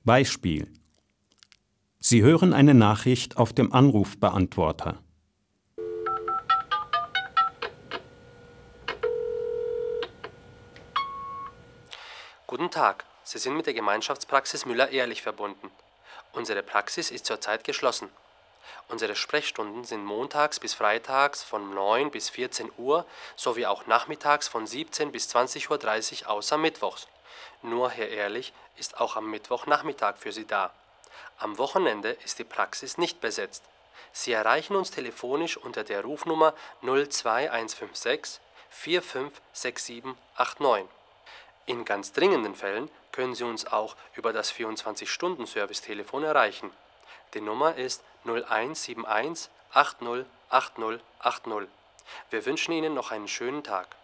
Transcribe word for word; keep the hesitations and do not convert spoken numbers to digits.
Beispiel: Sie hören eine Nachricht auf dem Anrufbeantworter. Guten Tag, Sie sind mit der Gemeinschaftspraxis Müller-Ehrlich verbunden. Unsere Praxis ist zurzeit geschlossen. Unsere Sprechstunden sind montags bis freitags von neun bis vierzehn Uhr sowie auch nachmittags von siebzehn bis zwanzig Uhr dreißig außer mittwochs. Nur Herr Ehrlich ist auch am Mittwochnachmittag für Sie da. Am Wochenende ist die Praxis nicht besetzt. Sie erreichen uns telefonisch unter der Rufnummer null zwei eins fünf sechs vier fünf sechs sieben acht neun. In ganz dringenden Fällen können Sie uns auch über das vierundzwanzig-Stunden-Service-Telefon erreichen. Die Nummer ist null eins sieben eins acht null acht null acht null. Wir wünschen Ihnen noch einen schönen Tag.